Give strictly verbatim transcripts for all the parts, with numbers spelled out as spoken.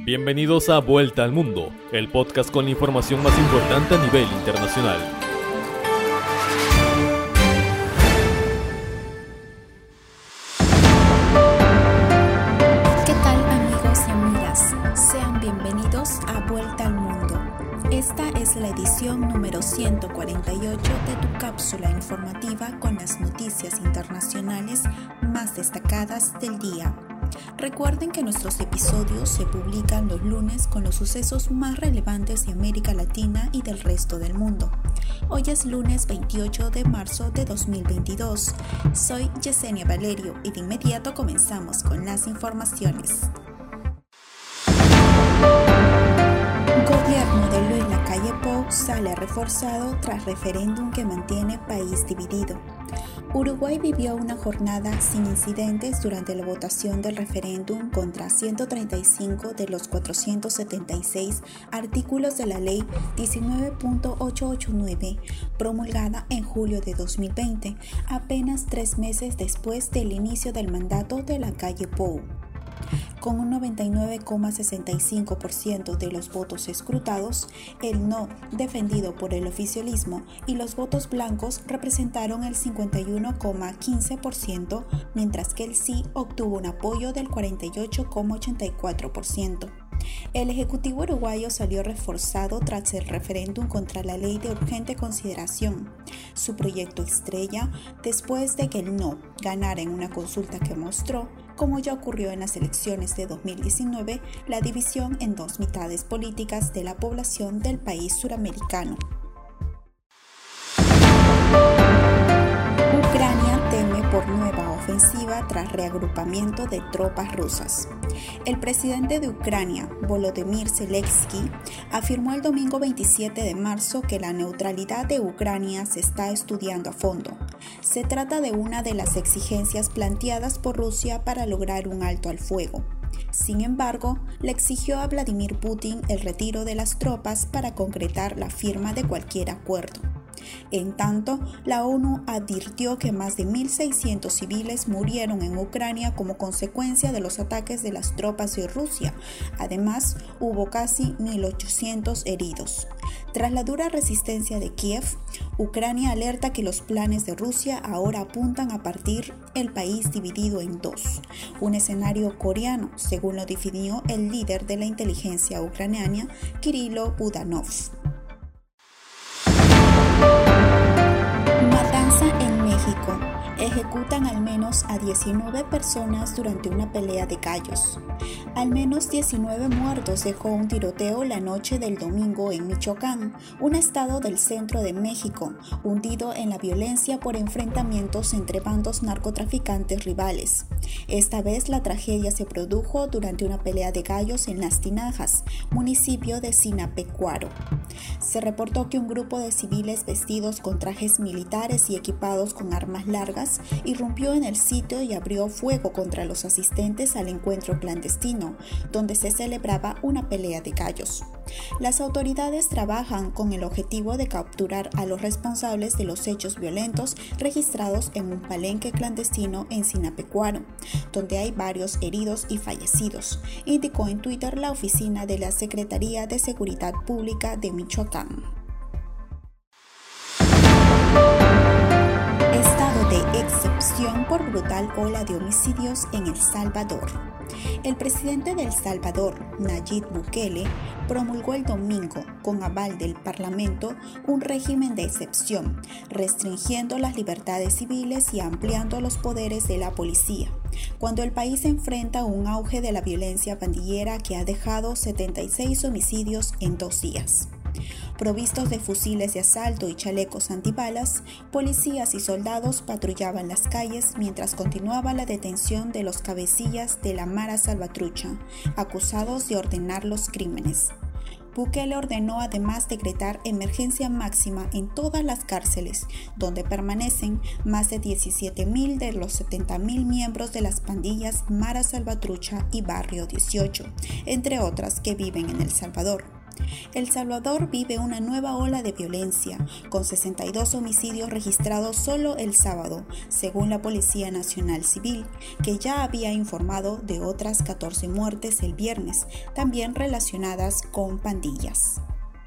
Bienvenidos a Vuelta al Mundo, el podcast con la información más importante a nivel internacional. ¿Qué tal, amigos y amigas? Sean bienvenidos a Vuelta al Mundo. Esta es la edición número ciento cuarenta y ocho de tu cápsula informativa con las noticias internacionales más destacadas del día. Recuerden que nuestros episodios se publican los lunes con los sucesos más relevantes de América Latina y del resto del mundo. Hoy es lunes veintiocho de marzo de dos mil veintidós. Soy Yesenia Valerio y de inmediato comenzamos con las informaciones. Gobierno de Luis Lacalle Pou sale reforzado tras referéndum que mantiene país dividido. Uruguay vivió una jornada sin incidentes durante la votación del referéndum contra ciento treinta y cinco de los cuatrocientos setenta y seis artículos de la Ley diecinueve punto ochocientos ochenta y nueve, promulgada en julio de dos mil veinte, apenas tres meses después del inicio del mandato de Lacalle Pou. Con un noventa y nueve coma sesenta y cinco por ciento de los votos escrutados, el no, defendido por el oficialismo, y los votos blancos representaron el cincuenta y uno coma quince por ciento, mientras que el sí obtuvo un apoyo del cuarenta y ocho coma ochenta y cuatro por ciento. El Ejecutivo uruguayo salió reforzado tras el referéndum contra la Ley de Urgente Consideración, su proyecto estrella, después de que el no ganara en una consulta que mostró, como ya ocurrió en las elecciones de dos mil diecinueve, la división en dos mitades políticas de la población del país suramericano. Ucrania teme por nueva ofensiva tras reagrupamiento de tropas rusas. El presidente de Ucrania, Volodymyr Zelensky, afirmó el domingo veintisiete de marzo que la neutralidad de Ucrania se está estudiando a fondo. Se trata de una de las exigencias planteadas por Rusia para lograr un alto al fuego. Sin embargo, le exigió a Vladimir Putin el retiro de las tropas para concretar la firma de cualquier acuerdo. En tanto, la ONU advirtió que más de mil seiscientos civiles murieron en Ucrania como consecuencia de los ataques de las tropas de Rusia. Además, hubo casi mil ochocientos heridos. Tras la dura resistencia de Kiev, Ucrania alerta que los planes de Rusia ahora apuntan a partir el país dividido en dos, un escenario coreano, según lo definió el líder de la inteligencia ucraniana, Kirilo Budanov. Matanza en México. Ejecutan al menos a diecinueve personas durante una pelea de gallos. Al menos diecinueve muertos dejó un tiroteo la noche del domingo en Michoacán, un estado del centro de México, hundido en la violencia por enfrentamientos entre bandos narcotraficantes rivales. Esta vez la tragedia se produjo durante una pelea de gallos en Las Tinajas, municipio de Sinapecuaro. Se reportó que un grupo de civiles vestidos con trajes militares y equipados con armas largas irrumpió en el sitio y abrió fuego contra los asistentes al encuentro clandestino, donde se celebraba una pelea de gallos. Las autoridades trabajan con el objetivo de capturar a los responsables de los hechos violentos registrados en un palenque clandestino en Sinapecuaro, donde hay varios heridos y fallecidos, indicó en Twitter la oficina de la Secretaría de Seguridad Pública de Michoacán. Estado de excepción por brutal ola de homicidios en El Salvador. El presidente de El Salvador, Nayib Bukele, promulgó el domingo, con aval del Parlamento, un régimen de excepción, restringiendo las libertades civiles y ampliando los poderes de la policía, cuando el país enfrenta un auge de la violencia pandillera que ha dejado setenta y seis homicidios en dos días. Provistos de fusiles de asalto y chalecos antibalas, policías y soldados patrullaban las calles mientras continuaba la detención de los cabecillas de la Mara Salvatrucha, acusados de ordenar los crímenes. Bukele ordenó además decretar emergencia máxima en todas las cárceles, donde permanecen más de diecisiete mil de los setenta mil miembros de las pandillas Mara Salvatrucha y Barrio dieciocho, entre otras que viven en El Salvador. El Salvador vive una nueva ola de violencia, con sesenta y dos homicidios registrados solo el sábado, según la Policía Nacional Civil, que ya había informado de otras catorce muertes el viernes, también relacionadas con pandillas.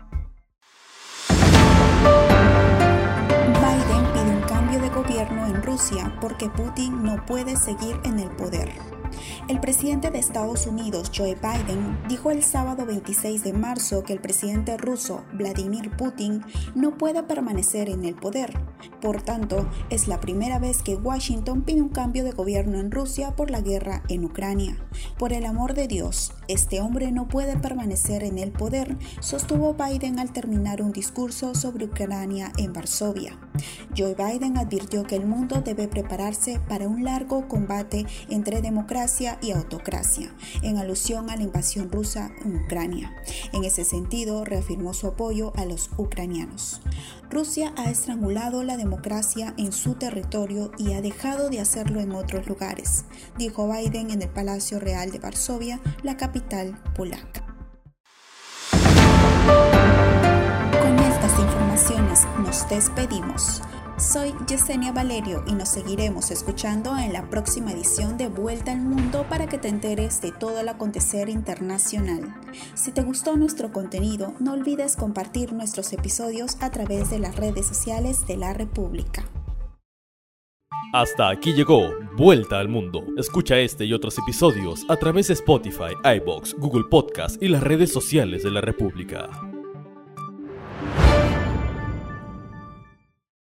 Biden pide un cambio de gobierno en Rusia porque Putin no puede seguir en el poder. El presidente de Estados Unidos, Joe Biden, dijo el sábado veintiséis de marzo que el presidente ruso, Vladimir Putin, no puede permanecer en el poder. Por tanto, es la primera vez que Washington pide un cambio de gobierno en Rusia por la guerra en Ucrania. Por el amor de Dios, este hombre no puede permanecer en el poder, sostuvo Biden al terminar un discurso sobre Ucrania en Varsovia. Joe Biden advirtió que el mundo debe prepararse para un largo combate entre democracia y autocracia, en alusión a la invasión rusa en Ucrania. En ese sentido, reafirmó su apoyo a los ucranianos. Rusia ha estrangulado la democracia en su territorio y ha dejado de hacerlo en otros lugares, dijo Biden en el Palacio Real de Varsovia, la capital polaca. Con estas informaciones nos despedimos. Soy Yesenia Valerio y nos seguiremos escuchando en la próxima edición de Vuelta al Mundo para que te enteres de todo el acontecer internacional. Si te gustó nuestro contenido, no olvides compartir nuestros episodios a través de las redes sociales de la República. Hasta aquí llegó Vuelta al Mundo. Escucha este y otros episodios a través de Spotify, iVoox, Google Podcast y las redes sociales de la República.